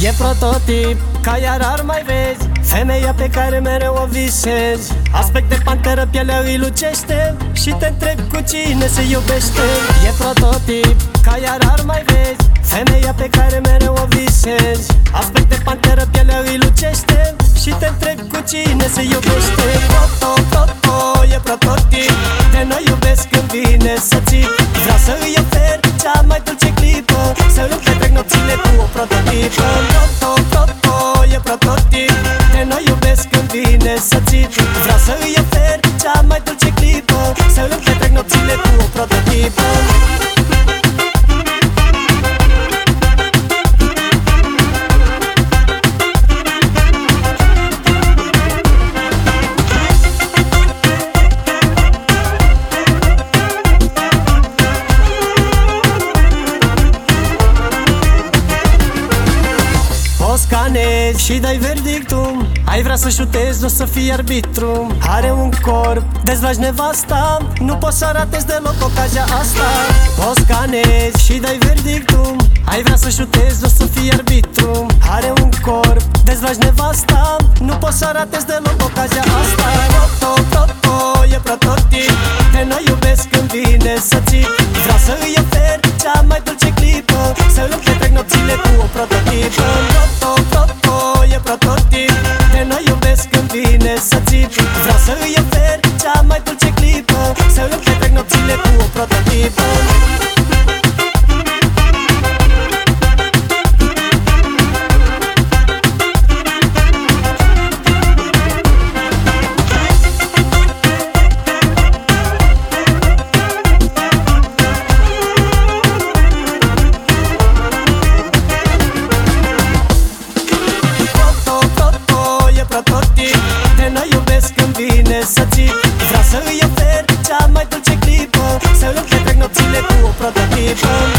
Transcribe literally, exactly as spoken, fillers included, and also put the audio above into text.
E prototip, ca iar ar mai vezi femeia pe care mereu o visezi. Aspect de panteră, pielea îi lucește și te întrebi cu cine se iubește. E prototip, ca iar ar mai vezi femeia pe care mereu o visezi. Aspect de panteră, pielea îi lucește și te întrebi cu cine se iubește. Proto, proto, e prototip, de noi iubesc când vine să țip. Vreau să îi ofer cea mai dulce clipă, să îmi petrec nopțile cu o prototipă. Proto, proto, e prototip, de noi iubesc când vine să țip. Vreau să îi ofer cea mai dulce clipă, să îmi petrec nopțile cu o prototipă. Scanezi și dai verdictul. Ai vrea să șutezi, nu să fii arbitru. Are un corp, dezlași nevasta, nu poți să ratezi deloc ocazia asta. O scanezi și dai verdictul. Ai vrea să șutezi, nu să fii arbitru. Are un corp, dezlași nevasta, nu poți să ratezi deloc ocazia asta. Proto, proto, e prototip, de noi iubesc când vine să țip. Vreau să îi ofer cea mai dulce clipă, să îmi petrec nopțile cu o prototipă. Proto, proto, e prototip, de noi iubesc când vine să țip. Vreau să îi ofer cea mai dulce clipă, să îmi petrec nopțile cu o prototipă. Să țip. Vreau să îi ofer cea mai dulce clipă, să îmi petrec nopțile cu o prototipă.